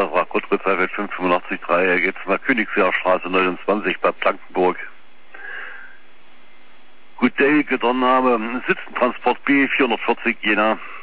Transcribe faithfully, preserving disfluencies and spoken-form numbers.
Bundesrat Gottfried Seifert fünf fünf acht drei, er geht nach Königsjahrstraße neunundzwanzig, Bad Blankenburg. Good Day, getan habe, Sitzentransport B vierhundertvierzig Jena.